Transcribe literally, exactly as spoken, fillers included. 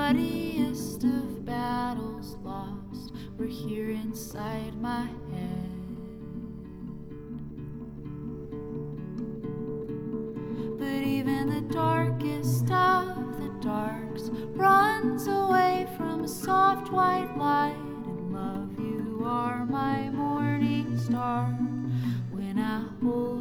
bloodiest of battles lost were here inside my head. But even the darkest of the darks runs away from a soft white light, and love, you are my morning star when I hold